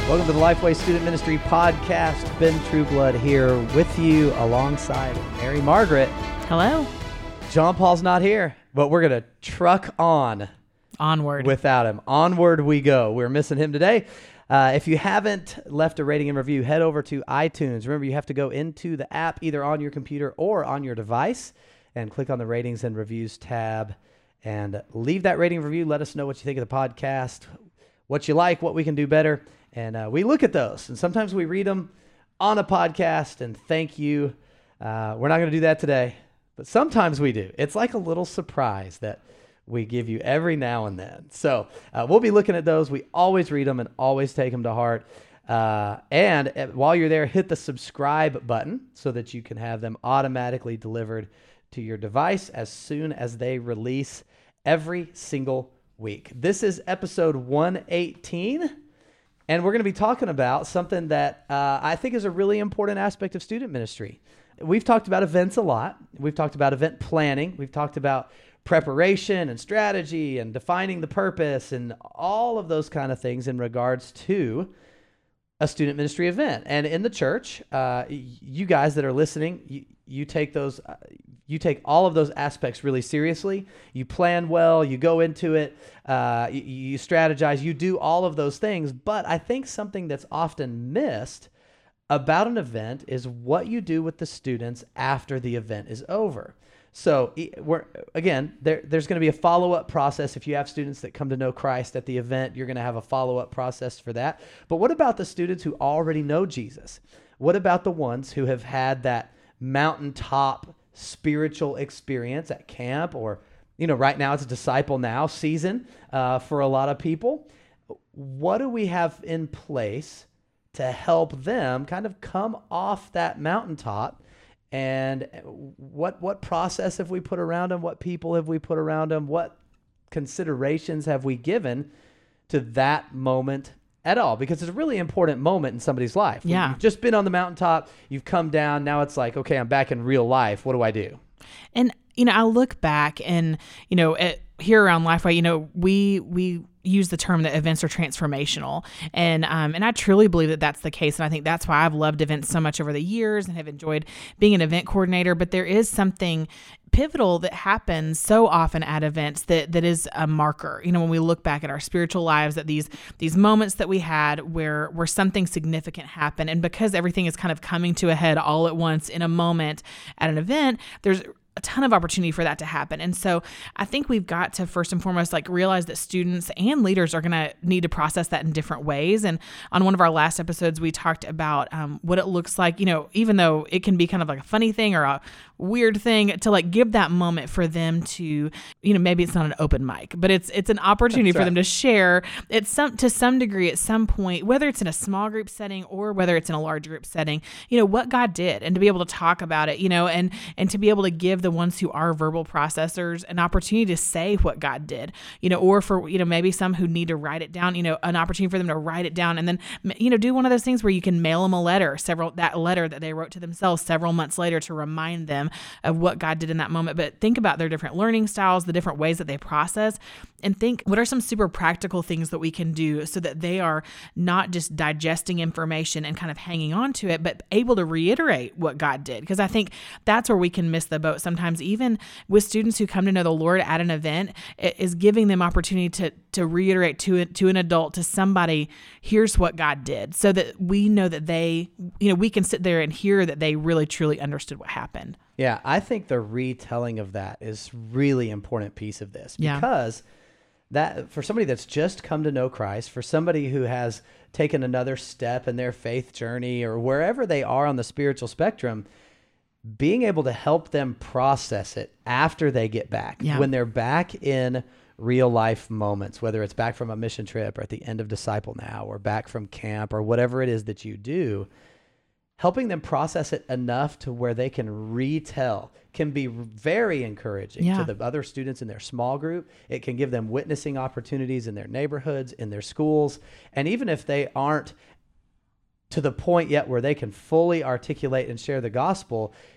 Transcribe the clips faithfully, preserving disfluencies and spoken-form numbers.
Welcome to the Lifeway Student Ministry Podcast. Ben Trueblood here with you alongside Mary Margaret. Hello. John Paul's not here, but we're going to truck on. Onward. Without him. Onward we go. We're missing him today. Uh, if you haven't left a rating and review, head over to iTunes. Remember, you have to go into the app either on your computer or on your device and click on the ratings and reviews tab and leave that rating and review. Let us know what you think of the podcast, what you like, what we can do better. And uh, we look at those, and sometimes we read them on a podcast, and thank you. Uh, we're not going to do that today, but sometimes we do. It's like a little surprise that we give you every now and then. So uh, we'll be looking at those. We always read them and always take them to heart. Uh, and uh, while you're there, hit the subscribe button so that you can have them automatically delivered to your device as soon as they release every single week. This is episode one eighteen. And we're going to be talking about something that uh, I think is a really important aspect of student ministry. We've talked about events a lot. We've talked about event planning. We've talked about preparation and strategy and defining the purpose and all of those kind of things in regards to a student ministry event. And in the church, uh, you guys that are listening, you, you take those, uh, you take all of those aspects really seriously. You plan well, you go into it, uh, you, you strategize, you do all of those things. But I think something that's often missed about an event is what you do with the students after the event is over. So we're, again, there, there's going to be a follow-up process. If you have students that come to know Christ at the event, you're going to have a follow-up process for that. But what about the students who already know Jesus? What about the ones who have had that mountaintop spiritual experience at camp, or, you know, right now it's a Disciple Now season uh, for a lot of people? What do we have in place to help them kind of come off that mountaintop? And what what process have we put around them? What people have we put around them? What considerations have we given to that moment at all? Because it's a really important moment in somebody's life. Yeah. You've just been on the mountaintop. You've come down. Now it's like, okay, I'm back in real life. What do I do? And, you know, I look back and, you know, at, here around Lifeway, you know, we we use the term that events are transformational. And um, and I truly believe that that's the case. And I think that's why I've loved events so much over the years and have enjoyed being an event coordinator. But there is something pivotal that happens so often at events that that is a marker. You know, when we look back at our spiritual lives, that these these moments that we had where where something significant happened, and because everything is kind of coming to a head all at once in a moment at an event, there's a ton of opportunity for that to happen. And so I think we've got to first and foremost, like, realize that students and leaders are going to need to process that in different ways. And on one of our last episodes, we talked about um, what it looks like, you know, even though it can be kind of like a funny thing or a weird thing, to like give that moment for them to, you know, maybe it's not an open mic, but it's it's an opportunity That's for right. them to share at some to some degree at some point, whether it's in a small group setting or whether it's in a large group setting, you know, what God did, and to be able to talk about it, you know, and and to be able to give the ones who are verbal processors an opportunity to say what God did, you know, or for, you know, maybe some who need to write it down, you know, an opportunity for them to write it down, and then, you know, do one of those things where you can mail them a letter, several, that letter that they wrote to themselves several months later to remind them of what God did in that moment. But think about their different learning styles, the different ways that they process, and think, what are some super practical things that we can do so that they are not just digesting information and kind of hanging on to it, but able to reiterate what God did? Because I think that's where we can miss the boat sometimes, even with students who come to know the Lord at an event, it is giving them opportunity to to reiterate to it, to an adult, to somebody, here's what God did, so that we know that they, you know, we can sit there and hear that they really truly understood what happened. Yeah, I think the retelling of that is really important piece of this, yeah. because that for somebody that's just come to know Christ, for somebody who has taken another step in their faith journey or wherever they are on the spiritual spectrum, being able to help them process it after they get back, yeah. when they're back in real life moments, whether it's back from a mission trip or at the end of Disciple Now or back from camp or whatever it is that you do, helping them process it enough to where they can retell can be very encouraging yeah. to the other students in their small group. It can give them witnessing opportunities in their neighborhoods, in their schools. And even if they aren't to the point yet where they can fully articulate and share the gospel,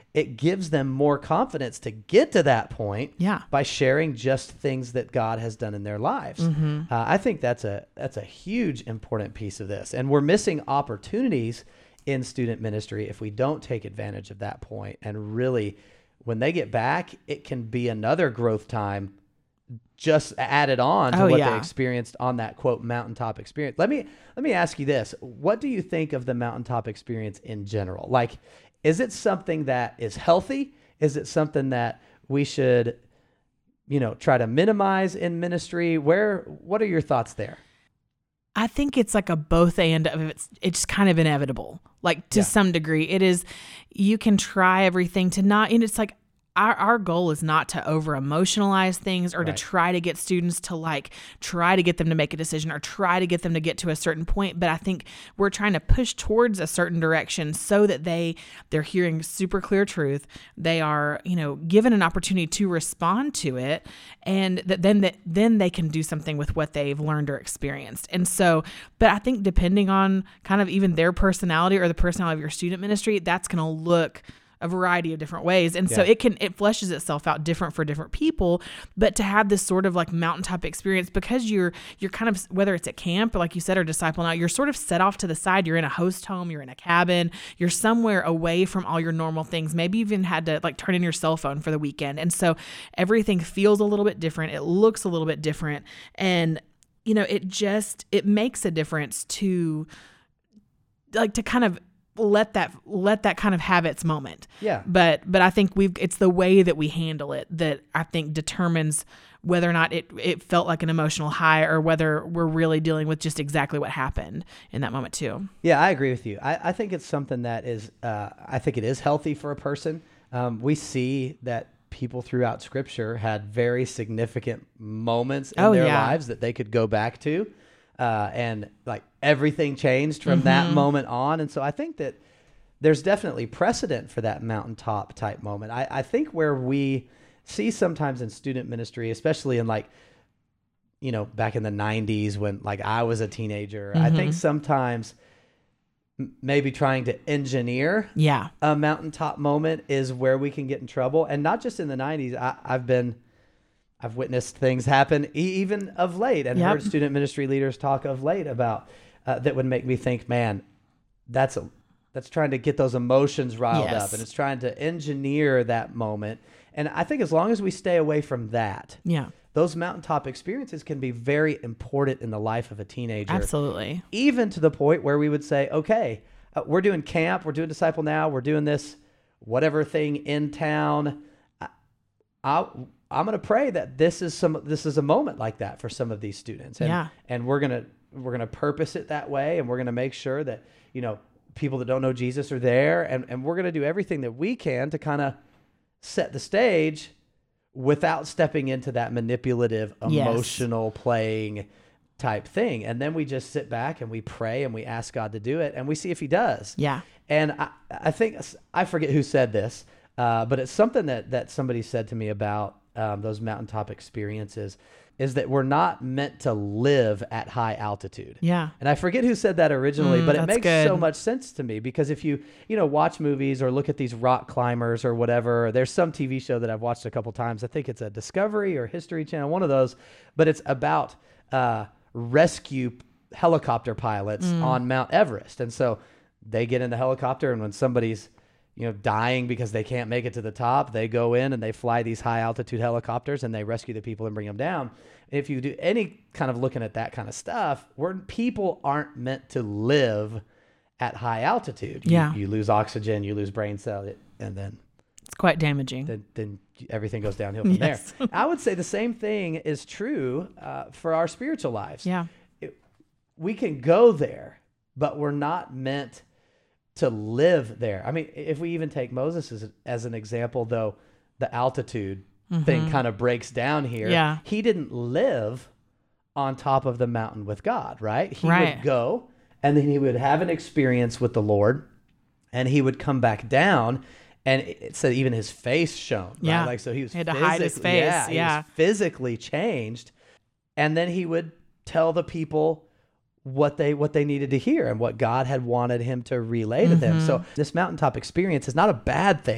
it gives them more confidence to get to that point Yeah. by sharing just things that God has done in their lives. Mm-hmm. Uh, I think that's a that's a huge important piece of this. And we're missing opportunities in student ministry if we don't take advantage of that point. And really, when they get back, it can be another growth time just added on to Oh, what yeah. they experienced on that quote mountaintop experience. Let me let me ask you this. What do you think of the mountaintop experience in general? Like, is it something that is healthy? Is it something that we should, you know, try to minimize in ministry? Where what are your thoughts there? I think it's like a both and of it's it's kind of inevitable. Like to Yeah. some degree, it is. You can try everything to not, and it's like our our goal is not to over emotionalize things or Right. to try to get students to like try to get them to make a decision or try to get them to get to a certain point. But I think we're trying to push towards a certain direction so that they they're hearing super clear truth. They are, you know, given an opportunity to respond to it, and that then that then they can do something with what they've learned or experienced. And so, but I think depending on kind of even their personality or the personality of your student ministry, that's going to look a variety of different ways. And so Yeah. it can, it fleshes itself out different for different people, but to have this sort of like mountaintop experience, because you're, you're kind of, whether it's at camp, like you said, or Disciple Now, you're sort of set off to the side. You're in a host home, you're in a cabin, you're somewhere away from all your normal things. Maybe you even had to like turn in your cell phone for the weekend. And so everything feels a little bit different. It looks a little bit different. And, you know, it just, it makes a difference to like, to kind of let that let that kind of have its moment. Yeah. But but I think we've it's the way that we handle it that I think determines whether or not it it felt like an emotional high or whether we're really dealing with just exactly what happened in that moment too. Yeah, I agree with you. I, I think it's something that is, uh, I think it is healthy for a person. Um, we see that people throughout Scripture had very significant moments in Oh, their yeah. lives that they could go back to. Uh, and like everything changed from that moment on. And so I think that there's definitely precedent for that mountaintop type moment. I, I think where we see sometimes in student ministry, especially in like, you know, back in the nineties when like I was a teenager, I think sometimes m- maybe trying to engineer Yeah. a mountaintop moment is where we can get in trouble. And not just in the nineties. I, I've been, I've witnessed things happen e- even of late and Yep. heard student ministry leaders talk of late about uh, that would make me think, man, that's a, that's trying to get those emotions riled Yes. up and it's trying to engineer that moment. And I think as long as we stay away from that, Yeah. those mountaintop experiences can be very important in the life of a teenager. Absolutely. Even to the point where we would say, okay, uh, we're doing camp, we're doing Disciple Now, we're doing this whatever thing in town. I, I, I'm going to pray that this is some this is a moment like that for some of these students. And, Yeah. and we're going to we're going to purpose it that way, and we're going to make sure that, you know, people that don't know Jesus are there, and, and we're going to do everything that we can to kind of set the stage without stepping into that manipulative, Yes. emotional playing type thing. And then we just sit back and we pray and we ask God to do it, and we see if he does. Yeah. And I, I think, I forget who said this, uh, but it's something that, that somebody said to me about um, those mountaintop experiences, is that we're not meant to live at high altitude. Yeah. And I forget who said that originally, Mm, but it that's makes good. so much sense to me, because if you, you know, watch movies or look at these rock climbers or whatever, there's some T V show that I've watched a couple times. I think it's a Discovery or History Channel, one of those, but it's about uh, rescue helicopter pilots Mm. on Mount Everest. And so they get in the helicopter, and when somebody's, you know, dying because they can't make it to the top, they go in and they fly these high altitude helicopters and they rescue the people and bring them down. If you do any kind of looking at that kind of stuff, where people aren't meant to live at high altitude. You, Yeah. you lose oxygen, you lose brain cells, and then, It's quite damaging. then, then everything goes downhill from Yes. there. I would say the same thing is true uh, for our spiritual lives. Yeah. It, we can go there, but we're not meant to live there. I mean, if we even take Moses as, as an example, though, the altitude thing kind of breaks down here. Yeah. He didn't live on top of the mountain with God, right? He Right. would go, and then he would have an experience with the Lord, and he would come back down, and it it said even his face shone. Right? Yeah. Like, so he was He had to hide his physically- face, Yeah, he yeah. was physically changed, and then he would tell the people what they what they needed to hear and what God had wanted him to relay to them. Mm-hmm. So this mountaintop experience is not a bad thing.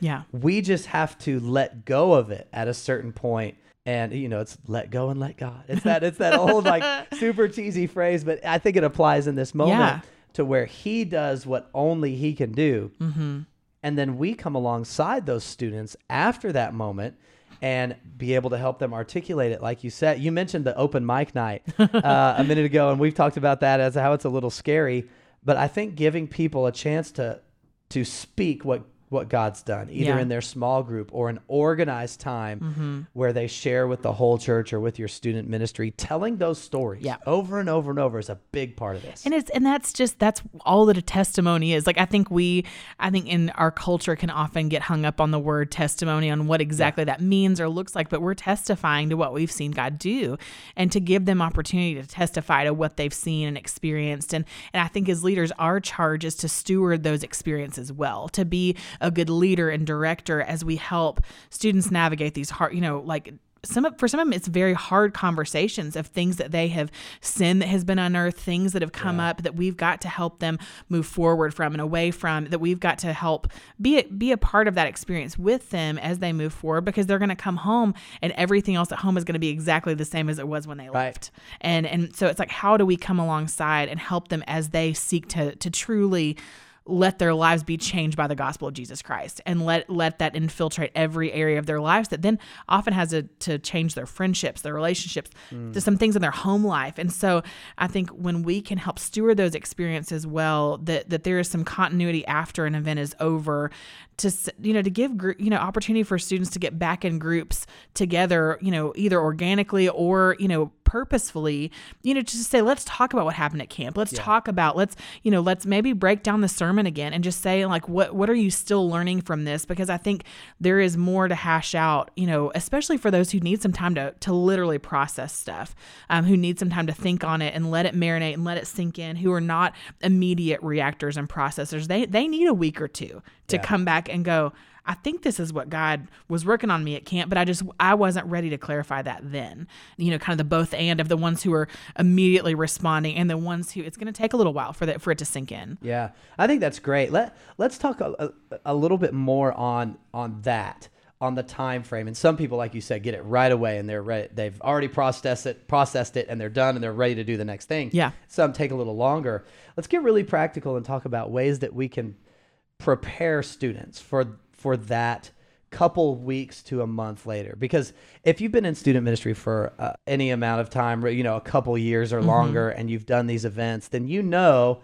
Yeah. We just have to let go of it at a certain point. And, you know, it's let go and let God. It's that, it's that old, like, super cheesy phrase, but I think it applies in this moment Yeah. to where he does what only he can do. Mm-hmm. And then we come alongside those students after that moment and be able to help them articulate it. Like you said, you mentioned the open mic night uh, a minute ago, and we've talked about that as how it's a little scary. But I think giving people a chance to to speak what what God's done, either Yeah. in their small group or an organized time Mm-hmm. where they share with the whole church or with your student ministry, telling those stories Yeah. over and over and over is a big part of this. And it's and that's just that's all that a testimony is. Like I think we I think in our culture can often get hung up on the word testimony, on what exactly that means or looks like, but we're testifying to what we've seen God do, and to give them opportunity to testify to what they've seen and experienced. And and I think as leaders, our charge is to steward those experiences well, to be a good leader and director as we help students navigate these hard, you know, like some of, for some of them, it's very hard conversations of things that they have, sin that has been unearthed, things that have come Yeah. up that we've got to help them move forward from and away from, that we've got to help be a, be a part of that experience with them as they move forward, because they're going to come home and everything else at home is going to be exactly the same as it was when they Right. left. And and so it's like, how do we come alongside and help them as they seek to to truly let their lives be changed by the gospel of Jesus Christ, and let let that infiltrate every area of their lives that then often has a, to change their friendships, their relationships, Mm. to some things in their home life. And so I think when we can help steward those experiences well, that that there is some continuity after an event is over, to s- you know to give gr- you know opportunity for students to get back in groups together, you know either organically or you know purposefully, you know just say, let's talk about what happened at camp. Let's Yeah. talk about let's you know let's maybe break down the sermon again and just say, like, what what are you still learning from this? Because I think there is more to hash out, you know especially for those who need some time to to literally process stuff, um, who need some time to think on it and let it marinate and let it sink in, who are not immediate reactors and processors. They they need a week or two to Yeah. come back and go, I think this is what God was working on me at camp, but I just, I wasn't ready to clarify that then. You know, kind of the both and of the ones who are immediately responding and the ones who it's going to take a little while for that, for it to sink in. Yeah, I think that's great. Let let's talk a, a, a little bit more on on that, on the time frame. And some people, like you said, get it right away and they're ready. They've already processed it, processed it, and they're done and they're ready to do the next thing. Yeah. Some take a little longer. Let's get really practical and talk about ways that we can prepare students for for that couple weeks to a month later. Because if you've been in student ministry for uh, any amount of time, you know, a couple years or Mm-hmm. longer, and you've done these events, then you know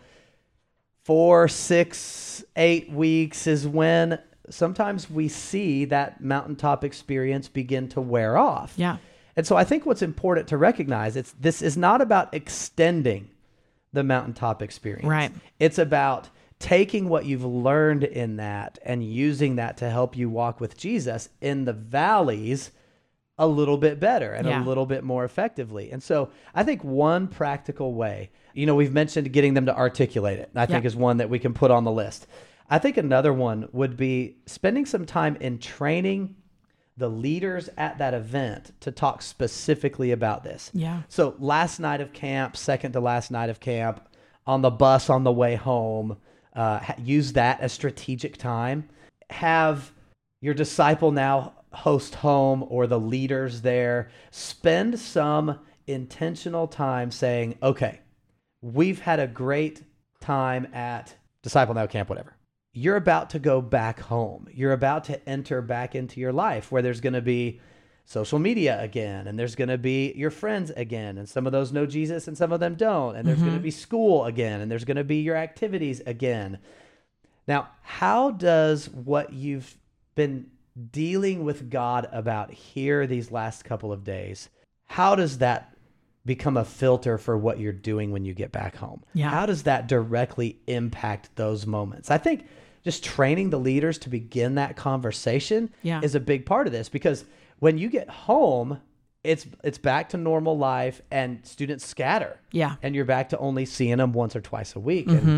four, six, eight weeks is when sometimes we see that mountaintop experience begin to wear off. Yeah. And so I think what's important to recognize, it's this is not about extending the mountaintop experience. Right. It's about taking what you've learned in that and using that to help you walk with Jesus in the valleys a little bit better and Yeah. a little bit more effectively. And so I think one practical way, you know, we've mentioned getting them to articulate it, and I think Yeah. is one that we can put on the list. I think another one would be spending some time in training the leaders at that event to talk specifically about this. Yeah. So last night of camp, second to last night of camp, on the bus on the way home, uh, ha- use that as strategic time. Have your disciple now host home or the leaders there spend some intentional time saying, okay, we've had a great time at Disciple Now Camp, whatever. You're about to go back home. You're about to enter back into your life where there's going to be social media again, and there's going to be your friends again, and some of those know Jesus and some of them don't, and there's going to be school again, and there's going to be your activities again. Now, how does what you've been dealing with God about here these last couple of days, how does that become a filter for what you're doing when you get back home? Yeah. How does that directly impact those moments? I think just training the leaders to begin that conversation Yeah. is a big part of this, because when you get home, it's it's back to normal life and students scatter. Yeah. And you're back to only seeing them once or twice a week. And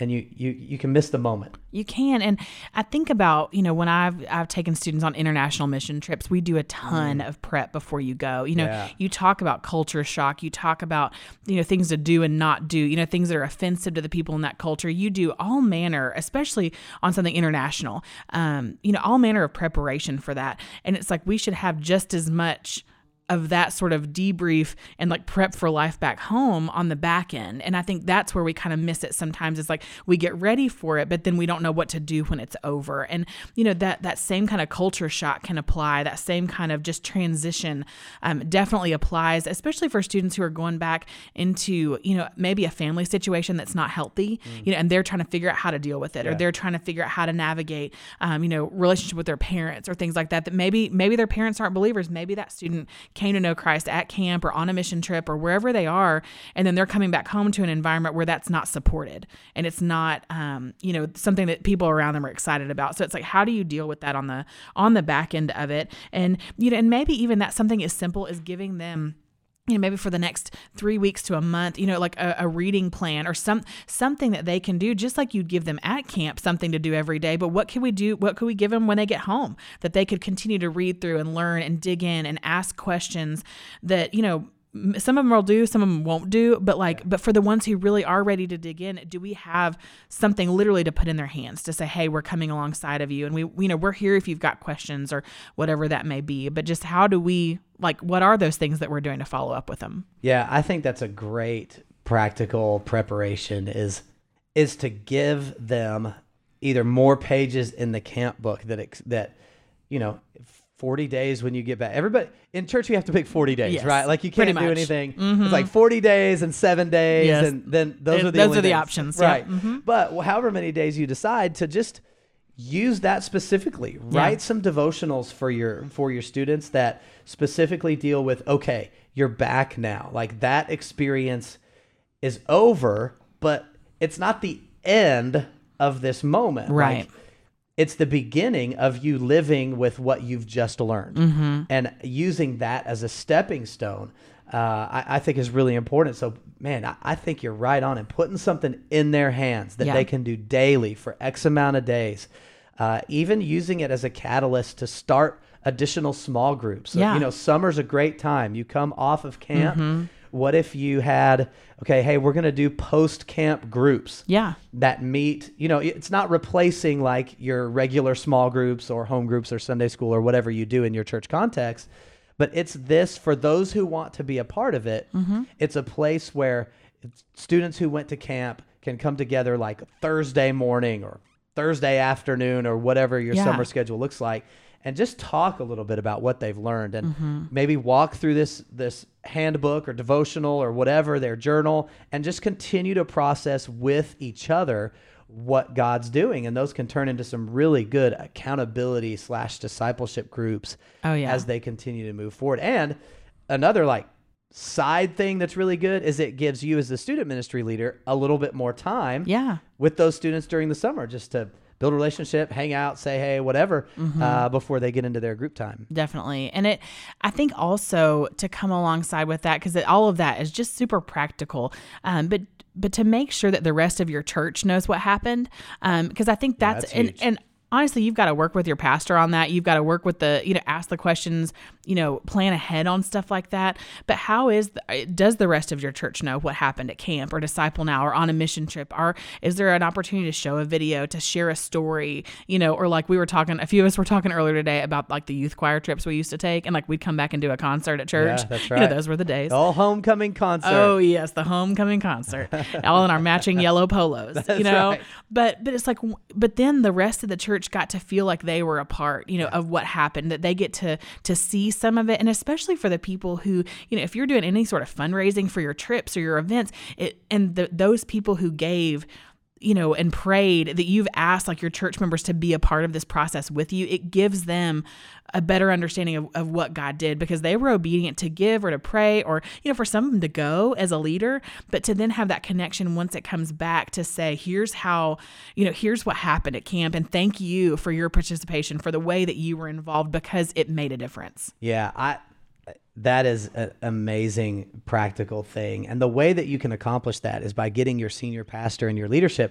and you, you, you can miss the moment. You can. And I think about, you know, when I've I've taken students on international mission trips, we do a ton mm. of prep before you go. You know, yeah. you talk about culture shock, you talk about, you know, things to do and not do, you know, things that are offensive to the people in that culture. You do all manner, especially on something international, um, you know, all manner of preparation for that. And it's like we should have just as much of that sort of debrief and like prep for life back home on the back end. And I think that's where we kind of miss it sometimes. It's like we get ready for it, but then we don't know what to do when it's over. And, you know, that that same kind of culture shock can apply. That same kind of just transition um, definitely applies, especially for students who are going back into, you know, maybe a family situation that's not healthy, mm. you know, and they're trying to figure out how to deal with it, yeah. or they're trying to figure out how to navigate, um, you know, relationship with their parents or things like that, that maybe, maybe their parents aren't believers. Maybe that student came to know Christ at camp or on a mission trip or wherever they are, and then they're coming back home to an environment where that's not supported and it's not, um, you know, something that people around them are excited about. So it's like, how do you deal with that on the on the back end of it? And you know, and maybe even that's something as simple as giving them, you know, maybe for the next three weeks to a month, you know, like a, a reading plan or some something that they can do, just like you'd give them at camp, something to do every day. But what can we do? What could we give them when they get home that they could continue to read through and learn and dig in and ask questions that, you know, some of them will do, some of them won't do, but like, but for the ones who really are ready to dig in, do we have something literally to put in their hands to say, hey, we're coming alongside of you. And we, you know, we're here if you've got questions or whatever that may be, but just how do we, like, what are those things that we're doing to follow up with them? Yeah, I think that's a great practical preparation is, is to give them either more pages in the camp book that, ex- that, you know, forty days when you get back. Everybody in church, you have to pick forty days, yes, right? Like you can't do anything. Mm-hmm. It's like forty days and seven days. Yes. And then those it, are the those only are the days. options. Right. Yeah. Mm-hmm. But however many days you decide to just use that specifically, yeah. write some devotionals for your, for your students that specifically deal with, okay, you're back now. Like that experience is over, but it's not the end of this moment. Right. Like, it's the beginning of you living with what you've just learned, mm-hmm. and using that as a stepping stone, uh, I, I think is really important. So, man, I, I think you're right on, and putting something in their hands that yeah. they can do daily for X amount of days, uh, even using it as a catalyst to start additional small groups. So, yeah. you know, summer's a great time. You come off of camp. Mm-hmm. What if you had, okay, hey, we're going to do post-camp groups yeah. that meet, you know, it's not replacing like your regular small groups or home groups or Sunday school or whatever you do in your church context, but it's this for those who want to be a part of it. Mm-hmm. It's a place where students who went to camp can come together like Thursday morning or Thursday afternoon or whatever your yeah. summer schedule looks like, and just talk a little bit about what they've learned, and mm-hmm. maybe walk through this this handbook or devotional or whatever, their journal, and just continue to process with each other what God's doing. And those can turn into some really good accountability slash discipleship groups oh, yeah. as they continue to move forward. And another like side thing that's really good is it gives you as the student ministry leader a little bit more time yeah. with those students during the summer, just to build a relationship, hang out, say, hey, whatever, mm-hmm. uh, before they get into their group time. Definitely. And it, I think also to come alongside with that, because all of that is just super practical, um, but but to make sure that the rest of your church knows what happened, because um, I think that's, yeah, that's and, and honestly, you've got to work with your pastor on that. You've got to work with the, you know, ask the questions, you know, plan ahead on stuff like that. But how is, the, does the rest of your church know what happened at camp or Disciple Now or on a mission trip? Or is there an opportunity to show a video, to share a story, you know, or like we were talking, a few of us were talking earlier today about like the youth choir trips we used to take, and like we'd come back and do a concert at church. Yeah, that's right. You know, those were the days. The whole homecoming concert. Oh yes, the homecoming concert. All in our matching yellow polos, that's you know. Right. But but it's like, but then the rest of the church got to feel like they were a part, you know, yeah. of what happened, that they get to to see some of it. And especially for the people who, you know, if you're doing any sort of fundraising for your trips or your events, it, and the, those people who gave, you know, and prayed, that you've asked like your church members to be a part of this process with you, it gives them a better understanding of, of what God did, because they were obedient to give or to pray, or, you know, for some of them to go as a leader, but to then have that connection once it comes back to say, here's how, you know, here's what happened at camp, and thank you for your participation, for the way that you were involved, because it made a difference. Yeah, I that is an amazing practical thing. And the way that you can accomplish that is by getting your senior pastor and your leadership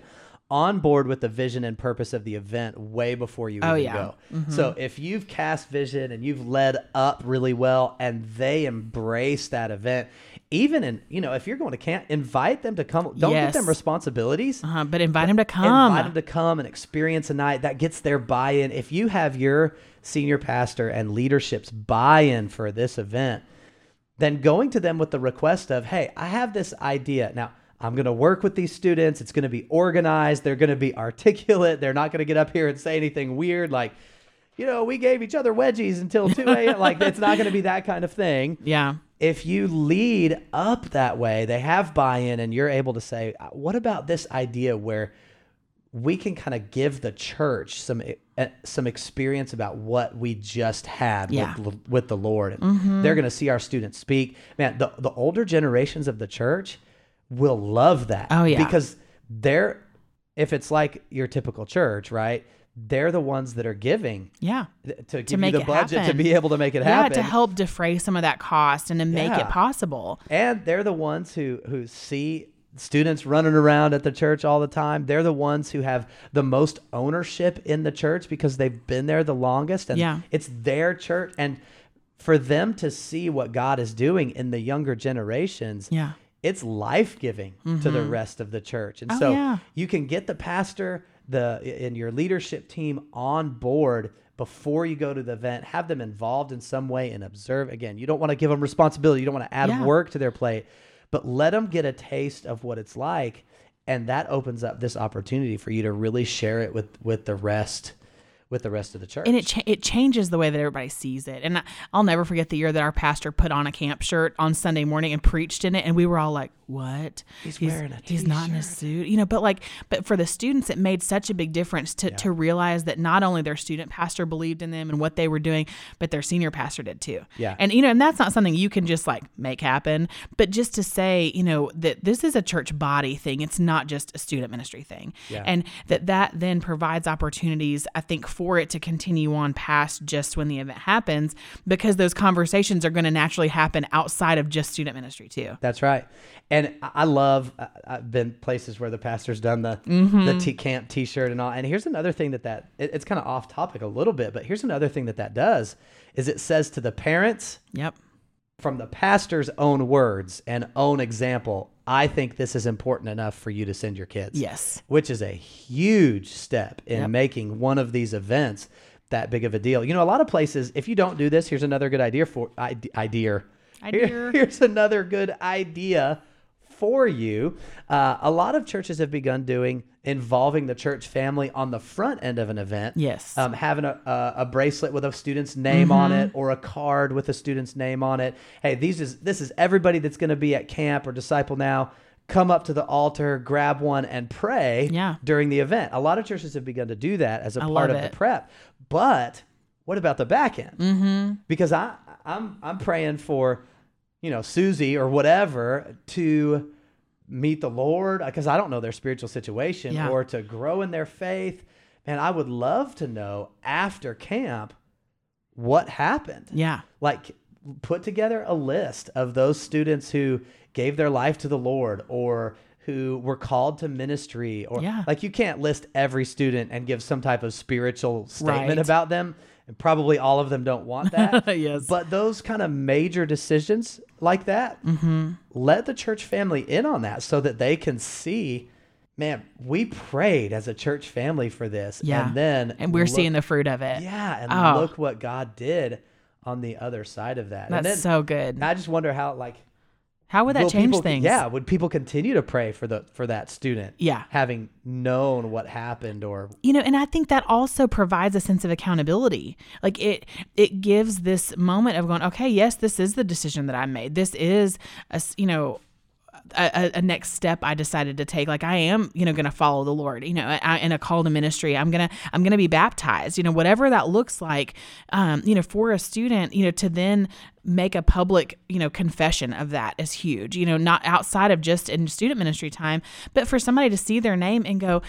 on board with the vision and purpose of the event way before you Oh, even yeah. go. Mhm. So if you've cast vision and you've led up really well and they embrace that event, even in, you know, if you're going to camp, invite them to come. Don't Yes. give them responsibilities. Uh-huh, but invite them to come. Invite them to come and experience a night that gets their buy-in. If you have your senior pastor and leadership's buy-in for this event, then going to them with the request of, hey, I have this idea. Now, I'm going to work with these students. It's going to be organized. They're going to be articulate. They're not going to get up here and say anything weird like, you know, we gave each other wedgies until two a.m. Like, it's not going to be that kind of thing. Yeah. If you lead up that way, they have buy-in and you're able to say, what about this idea where we can kind of give the church some uh, some experience about what we just had Yeah. with, with the Lord. And Mm-hmm. they're going to see our students speak. Man, the, the older generations of the church will love that. Oh, yeah. Because they're, if it's like your typical church, right? They're the ones that are giving Yeah. th- to give make you the it budget happen. to be able to make it Yeah, happen. to help defray some of that cost and to make Yeah. it possible. And they're the ones who, who see students running around at the church all the time. They're the ones who have the most ownership in the church because they've been there the longest. And Yeah. it's their church. And for them to see what God is doing in the younger generations, Yeah. it's life-giving to the rest of the church. And Oh, so yeah. you can get the pastor the and your leadership team on board before you go to the event, have them involved in some way and observe. Again, you don't want to give them responsibility. You don't want to add Yeah. work to their plate, but let them get a taste of what it's like. And that opens up this opportunity for you to really share it with, with the rest with the rest of the church. And it cha- it changes the way that everybody sees it. And I, I'll never forget the year that our pastor put on a camp shirt on Sunday morning and preached in it, and we were all like, "What? He's wearing a He's not in a t-shirt." suit, you know." But like, but for the students, it made such a big difference to to realize that not only their student pastor believed in them and what they were doing, but their senior pastor did too. Yeah. And you know, and that's not something you can just like make happen, but just to say, you know, that this is a church body thing. It's not just a student ministry thing. Yeah. And that that then provides opportunities, I think, for it to continue on past just when the event happens, because those conversations are going to naturally happen outside of just student ministry too. That's right. And I I love, I- I've been places where the pastor's done the, the T camp t-shirt and all. And here's another thing that that, it- it's kind of off topic a little bit, but here's another thing that that does is it says to the parents, Yep. from the pastor's own words and own example, I think this is important enough for you to send your kids. Yes. Which is a huge step in Yep. making one of these events that big of a deal. You know, a lot of places, if you don't do this, here's another good idea for ide- idea. Idea. Here- here's another good idea for you. Uh, a lot of churches have begun doing involving the church family on the front end of an event. Yes. Um, having a, a, a bracelet with a student's name on it or a card with a student's name on it. Hey, these is this is everybody that's going to be at camp or Disciple Now. Come up to the altar, grab one, and pray Yeah. during the event. A lot of churches have begun to do that as a I part love of it. the prep. But what about the back end? Mm-hmm. Because I, I'm I'm praying for, you know, Susie or whatever to meet the Lord, because I don't know their spiritual situation, Yeah. or to grow in their faith. Man, I would love to know after camp what happened. Yeah. Like, put together a list of those students who gave their life to the Lord or who were called to ministry, or Yeah. like, you can't list every student and give some type of spiritual statement Right. about them. And probably all of them don't want that. Yes. But those kind of major decisions like that, Mm-hmm. let the church family in on that so that they can see, man, we prayed as a church family for this. Yeah. And then And we're look- seeing the fruit of it. yeah, and Oh. look what God did on the other side of that. That's and then so good. I just wonder how, like, How would that will change people, things? Yeah, would people continue to pray for the for that student? Yeah. having known what happened, or You know, and I think that also provides a sense of accountability. Like it, it gives this moment of going, okay, yes, this is the decision that I made. This is a, s- you know, a, a next step I decided to take. Like I am, you know, going to follow the Lord, you know, I, in a call to ministry. I'm going to, I'm going to be baptized, you know, whatever that looks like, um, you know, for a student, you know, to then make a public, you know, confession of that is huge, you know, not outside of just in student ministry time, but for somebody to see their name and go,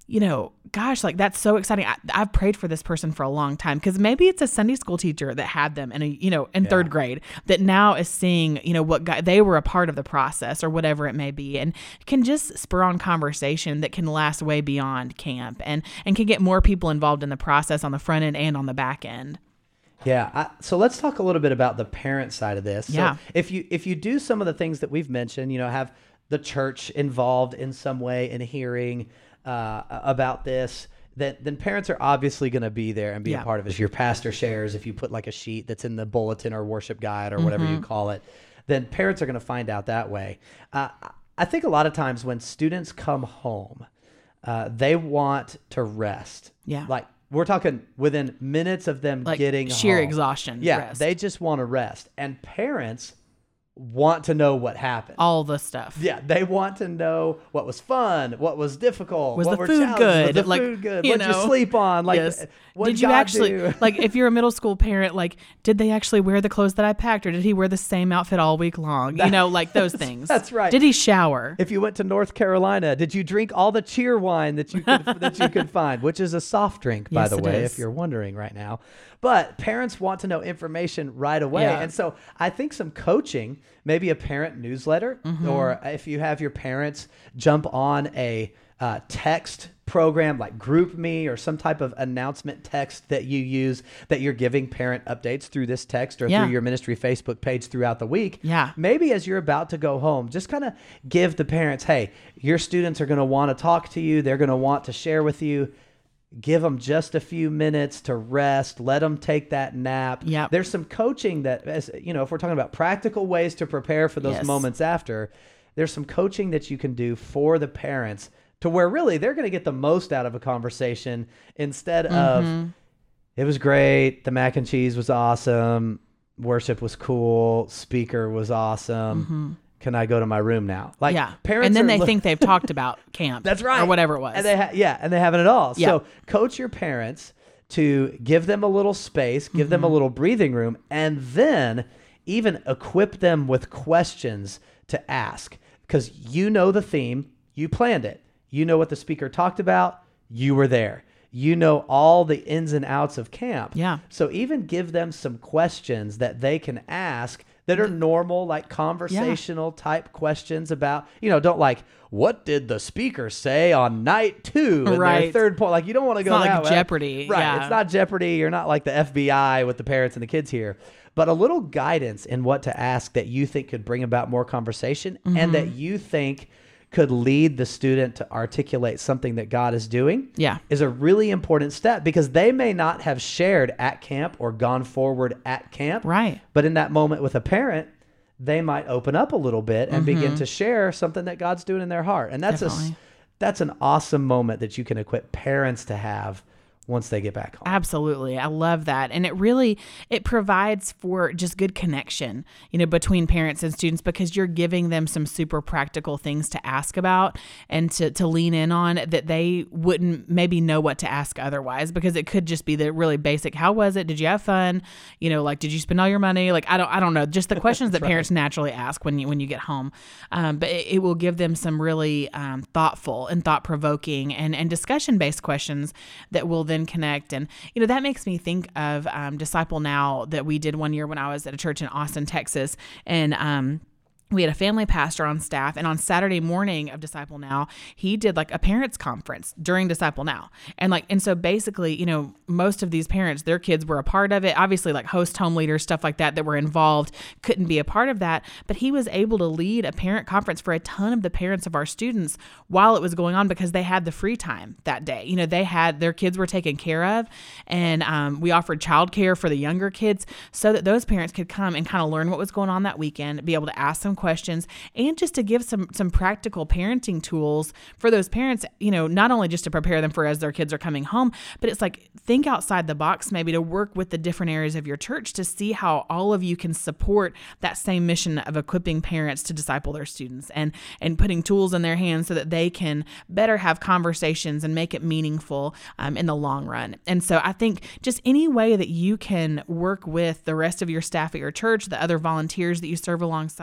you know, gosh, like that's so exciting. I, I've prayed for this person for a long time, because maybe it's a Sunday school teacher that had them in a, you know, in yeah. third grade that now is seeing, you know, what guy, they were a part of the process or whatever it may be, and can just spur on conversation that can last way beyond camp, and, and can get more people involved in the process on the front end and on the back end. Yeah. I, so let's talk a little bit about the parent side of this. Yeah. So if you, if you do some of the things that we've mentioned, you know, have the church involved in some way in hearing uh, about this, then, then parents are obviously going to be there and be yeah. a part of it. As your pastor shares, if you put like a sheet that's in the bulletin or worship guide or whatever mm-hmm. you call it, then parents are going to find out that way. Uh, I think a lot of times when students come home, uh, they want to rest. Yeah. Like, we're talking within minutes of them like getting sheer home. exhaustion. Yeah, rest. They just want to rest. And parents want to know what happened. All the stuff. Yeah, they want to know what was fun, what was difficult, was what the were food good, was the like food good, you what did know, you sleep on, like yes. what did you God actually do? Like if you're a middle school parent, like did they actually wear the clothes that I packed, or did he wear the same outfit all week long? You know, like those things. That's right. Did he shower? If you went to North Carolina, did you drink all the cheer wine that you could that you could find, which is a soft drink, by yes, the way, is. if you're wondering right now. But parents want to know information right away. Yeah. And so I think some coaching, maybe a parent newsletter, mm-hmm. or if you have your parents jump on a uh, text program like GroupMe or some type of announcement text that you use, that you're giving parent updates through this text or yeah. through your ministry Facebook page throughout the week. Yeah. Maybe as you're about to go home, just kind of give the parents, hey, your students are going to want to talk to you. They're going to want to share with you. Give them just a few minutes to rest. Let them take that nap. Yep. There's some coaching that, as you know, if we're talking about practical ways to prepare for those yes. moments after, there's some coaching that you can do for the parents to where really they're going to get the most out of a conversation instead mm-hmm. of, it was great, the mac and cheese was awesome, worship was cool, speaker was awesome. Mm-hmm. Can I go to my room now? Like yeah. parents, and then they lo- think they've talked about camp. That's right, or whatever it was. And they ha- yeah, and they haven't at all. Yeah. So coach your parents to give them a little space, give mm-hmm. them a little breathing room, and then even equip them with questions to ask, because you know the theme, you planned it, you know what the speaker talked about, you were there. You know all the ins and outs of camp. Yeah. So even give them some questions that they can ask that are normal, like conversational yeah. type questions about, you know, don't like, what did the speaker say on night two? And right. their third point, like you don't want to go not that like way. Jeopardy. Right. Yeah. It's not Jeopardy. You're not like the F B I with the parents and the kids here, but a little guidance in what to ask that you think could bring about more conversation mm-hmm. and that you think could lead the student to articulate something that God is doing yeah. is a really important step, because they may not have shared at camp or gone forward at camp. Right. But in that moment with a parent, they might open up a little bit and mm-hmm. begin to share something that God's doing in their heart. And that's Definitely. a that's an awesome moment that you can equip parents to have once they get back home. Absolutely. I love that. And it really, it provides for just good connection, you know, between parents and students, because you're giving them some super practical things to ask about and to, to lean in on that they wouldn't maybe know what to ask otherwise, because it could just be the really basic, how was it? Did you have fun? You know, like, did you spend all your money? Like, I don't, I don't know, just the questions that right. parents naturally ask when you, when you get home. Um, but it, it will give them some really um, thoughtful and thought provoking and, and discussion based questions that will then connect. And, you know, that makes me think of um, Disciple Now that we did one year when I was at a church in Austin, Texas. And, um, we had a family pastor on staff, and on Saturday morning of Disciple Now, he did like a parents conference during Disciple Now. And like, and so basically, you know, most of these parents, their kids were a part of it. Obviously, like host home leaders, stuff like that, that were involved, couldn't be a part of that. But he was able to lead a parent conference for a ton of the parents of our students while it was going on, because they had the free time that day. You know, they had, their kids were taken care of, and um, we offered childcare for the younger kids so that those parents could come and kind of learn what was going on that weekend, be able to ask them questions, and just to give some some practical parenting tools for those parents, you know, not only just to prepare them for as their kids are coming home, but it's like, think outside the box, maybe to work with the different areas of your church to see how all of you can support that same mission of equipping parents to disciple their students and and putting tools in their hands so that they can better have conversations and make it meaningful um, in the long run. And so I think just any way that you can work with the rest of your staff at your church, the other volunteers that you serve alongside,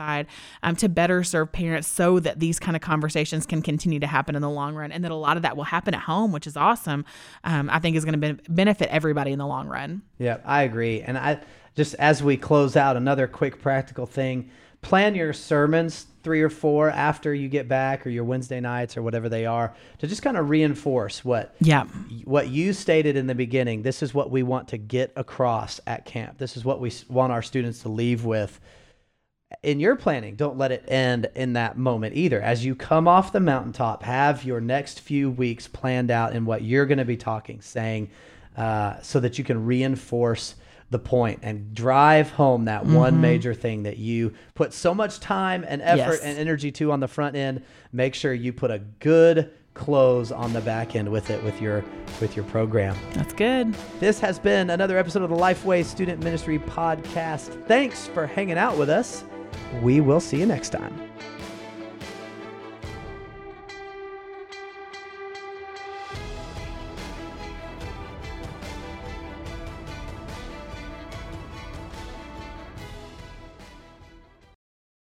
um, to better serve parents so that these kind of conversations can continue to happen in the long run, and that a lot of that will happen at home, which is awesome. Um, I think is going to be- benefit everybody in the long run. Yeah, I agree. And I just, as we close out, another quick practical thing, plan your sermons three or four after you get back, or your Wednesday nights or whatever they are, to just kind of reinforce what, yeah. what you stated in the beginning. This is what we want to get across at camp. This is what we want our students to leave with. In your planning, don't let it end in that moment either. As you come off the mountaintop, have your next few weeks planned out in what you're going to be talking, saying, uh, so that you can reinforce the point and drive home that mm-hmm. one major thing that you put so much time and effort yes. and energy to on the front end. Make sure you put a good close on the back end with it, with your with your program. That's good. This has been another episode of the Lifeway Student Ministry Podcast. Thanks for hanging out with us. We will see you next time.